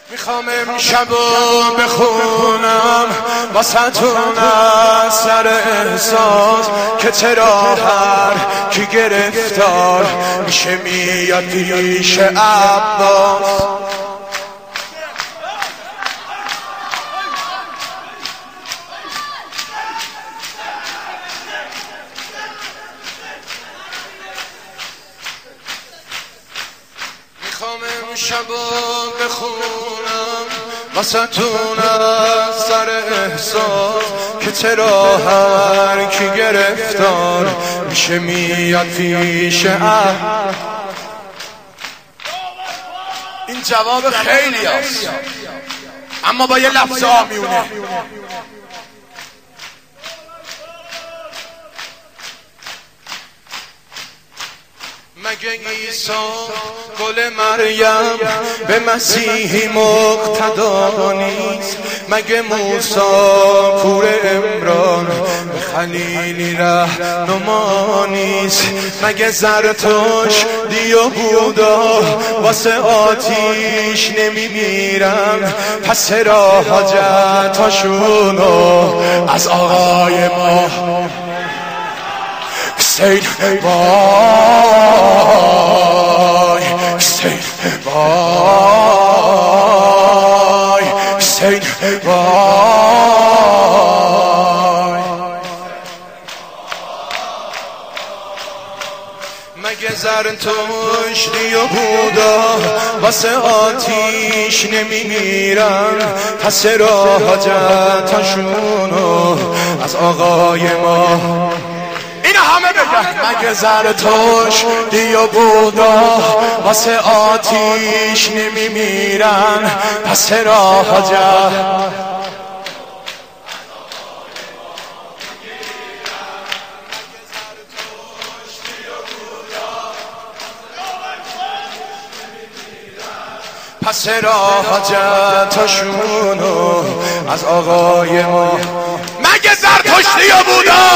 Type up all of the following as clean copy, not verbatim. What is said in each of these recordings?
میخوام امشب بخونم واسه‌تون از سر احساس که چرا هر کی گرفتار میشه میاد پیش عباس. میخوام امشب بخونم واسه‌تون از سر احساس که چرا هر کی گرفتار میشه میاد پیش این جواب خیلی هست اما با یه لفظ آمیونه. مگه عیسی گل مریم به مسیحی مقتدا نیست؟ مگه موسی پور عمران به خلیلی رهنما نیست؟ مگه زرتشتی و بودا واسه آتیش نمیمیرن؟ پس چرا حاجتاشونو از آقای ما حسین وای حسین وای حسین وای. مگه زرتشتی و بودا واسه آتیش نمیمیرن؟ پس چرا حاجتاشونو از آقای ما همه بگن؟ مگه زرتشتی و بودا واسه آتیش نمیمیرن؟ پس چرا حاجت پس چرا حاجتاشونو از آقای ما؟ مگه زرتشتی و بودا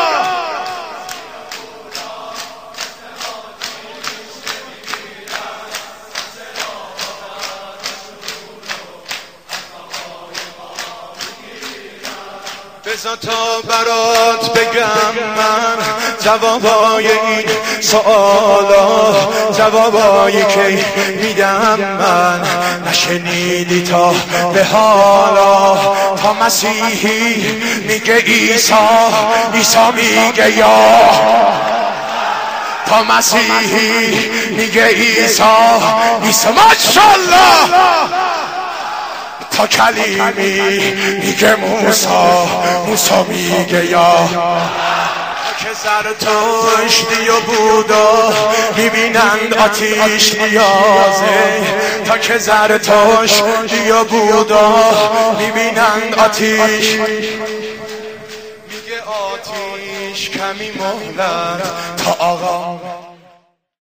بذار تا برات بگم من جوابای این سوالا، جوابایی که میدم من نشنیدی تا به حالا. تا مسیحی میگه عیسی، عیسی میگه یا. تا مسیحی میگه عیسی، عیسی ماشاءالله. تا کلیمی میگه موسی، موسی میگه یا. که زرتشتی و بودا میبینند آتیش نیازه. تا که زرتشتی و بودا میبینند آتیش، میگه آتیش کمی مهلت تا آقا